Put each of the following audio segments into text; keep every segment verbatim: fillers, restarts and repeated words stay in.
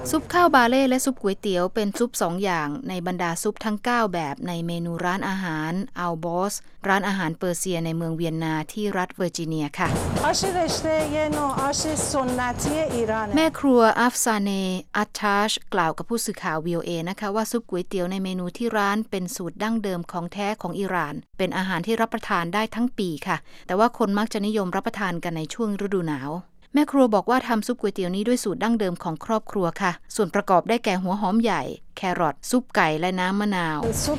ซุปข้าวบาเล่และซุปก๋วยเตี๋ยวเป็นซุปสองอย่างในบรรดาซุปทั้งเก้าแบบในเมนูร้านอาหารอัลบอสร้านอาหารเปอร์เซียในเมืองเวียนนาที่รัฐเวอร์จิเนียค่ะแม่ครัวอัฟซาเนอัตทาชกล่าวกับผู้สื่อข่าว วี โอ เอ นะคะว่าซุปก๋วยเตี๋ยวในเมนูที่ร้านเป็นสูตรดั้งเดิมของแท้ของอิหร่านเป็นอาหารที่รับประทานได้ทั้งปีค่ะแต่ว่าคนมักจะนิยมรับประทานกันในช่วงฤดูหนาวแม่ครัวบอกว่าทำซุปก๋วยเตี๋ยวนี้ด้วยสูตรดั้งเดิมของครอบครัวค่ะส่วนประกอบได้แก่หัวหอมใหญ่แครอทซุปไก่และน้ำมะนาว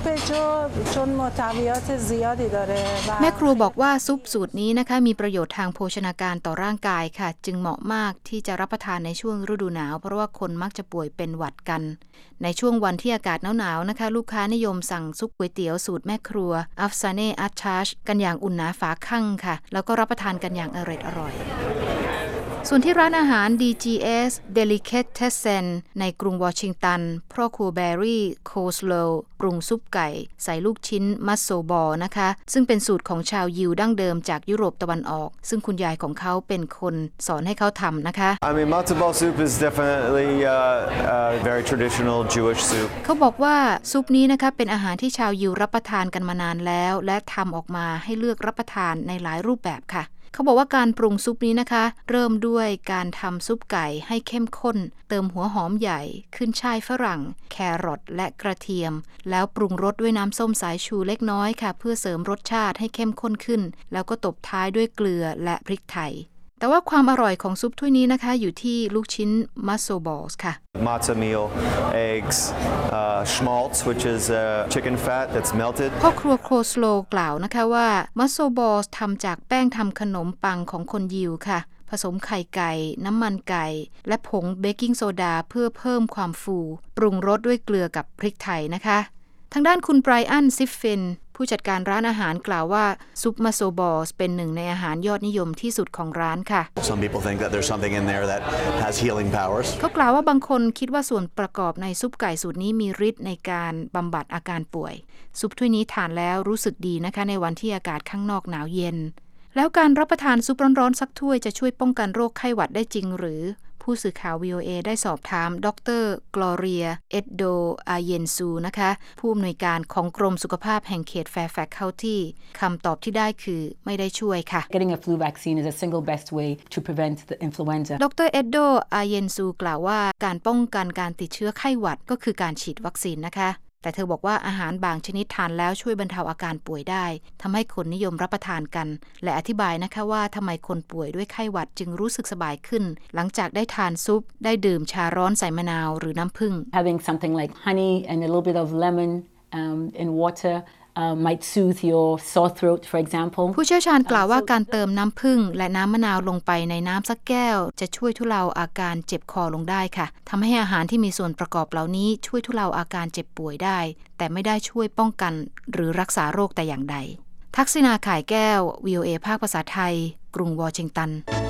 แม่ครัวบอกว่าซุปสูตรนี้นะคะมีประโยชน์ทางโภชนาการต่อร่างกายค่ะจึงเหมาะมากที่จะรับประทานในช่วงฤดูหนาวเพราะว่าคนมักจะป่วยเป็นหวัดกันในช่วงวันที่อากาศหนาวๆนะคะลูกค้านิยมสั่งซุปก๋วยเตี๋ยวสูตรแม่ครัวอัฟซาเนอัตทาชกันอย่างอุ่นหนาฝาคั่งค่ะแล้วก็รับประทานกันอย่างอร่อยๆส่วนที่ร้านอาหาร ดี จี เอส Delicatessen ในกรุงวอชิงตันพ่อครัวแบร์รี่โคสโลว์ปรุงซุปไก่ใส่ลูกชิ้นมัสโซบอลนะคะซึ่งเป็นสูตรของชาวยิวดั้งเดิมจากยุโรปตะวันออกซึ่งคุณยายของเขาเป็นคนสอนให้เขาทำนะคะ I mean, matzo ball soup is definitely uh, a very traditional Jewish soup. เขาบอกว่าซุปนี้นะคะเป็นอาหารที่ชาวยิวรับประทานกันมานานแล้วและทำออกมาให้เลือกรับประทานในหลายรูปแบบค่ะเขาบอกว่าการปรุงซุปนี้นะคะเริ่มด้วยการทำซุปไก่ให้เข้มข้นเติมหัวหอมใหญ่ขึ้นช่ายฝรั่งแครอทและกระเทียมแล้วปรุงรสด้วยน้ำส้มสายชูเล็กน้อยค่ะเพื่อเสริมรสชาติให้เข้มข้นขึ้นแล้วก็ตบท้ายด้วยเกลือและพริกไทยแต่ว่าความอร่อยของซุปถ้วยนี้นะคะอยู่ที่ลูกชิ้นมัสโซบอลส์ค่ะ Matzah meal, eggs, uh, schmaltz, which is uh, chicken fat that's melted. พ่อครัวโคสโลกล่าวนะคะว่ามัสโซบอลส์ทำจากแป้งทำขนมปังของคนยิวค่ะผสมไข่ไก่น้ำมันไก่และผงเบกกิ้งโซดาเพื่อเพิ่มความฟูปรุงรสด้วยเกลือกับพริกไทยนะคะทางด้านคุณไบรอันซิฟฟินผู้จัดการร้านอาหารกล่าวว่าซุปมัสโซบอลส์เป็นหนึ่งในอาหารยอดนิยมที่สุดของร้านค่ะ Some people think that there's something in there that has healing powers. เขากล่าวว่าบางคนคิดว่าส่วนประกอบในซุปไก่สูตรนี้มีฤทธิ์ในการบำบัดอาการป่วยซุปถ้วยนี้ทานแล้วรู้สึกดีนะคะในวันที่อากาศข้างนอกหนาวเย็นแล้วการรับประทานซุปร้อนๆสักถ้วยจะช่วยป้องกันโรคไข้หวัดได้จริงหรือผู้สื่อข่าว วี โอ เอ ได้สอบถามดร.กลอเรียเอ็ดโดอาเยนซูนะคะผู้อำนวยการของกรมสุขภาพแห่งเขตแฟร์แฟกซ์เคานตี้คำตอบที่ได้คือไม่ได้ช่วยค่ะ Getting a flu vaccine is a single best way to prevent the influenza. ดร.เอ็ดโดอาเยนซูกล่าวว่าการป้องกันการติดเชื้อไข้หวัดก็คือการฉีดวัคซีนนะคะแต่เธอบอกว่าอาหารบางชนิดทานแล้วช่วยบรรเทาอาการป่วยได้ทำให้คนนิยมรับประทานกันและอธิบายนะคะว่าทำไมคนป่วยด้วยไข้หวัดจึงรู้สึกสบายขึ้นหลังจากได้ทานซุปได้ดื่มชาร้อนใส่มะนาวหรือน้ำผึ้ง Having something like honey and a little bit of lemon um, in water Uh, might soothe your sore throat, for example. ผู้เชี่ยวชาญกล่าวว่าการเติมน้ำผึ้งและน้ำมะนาวลงไปในน้ำสักแก้วจะช่วยทุเลาอาการเจ็บคอลงได้ค่ะทำให้อาหารที่มีส่วนประกอบเหล่านี้ช่วยทุเลาอาการเจ็บป่วยได้แต่ไม่ได้ช่วยป้องกันหรือรักษาโรคแต่อย่างใดทักษิณาข่ายแก้ว วี โอ เอ ภาคภาษาไทยกรุงวอชิงตัน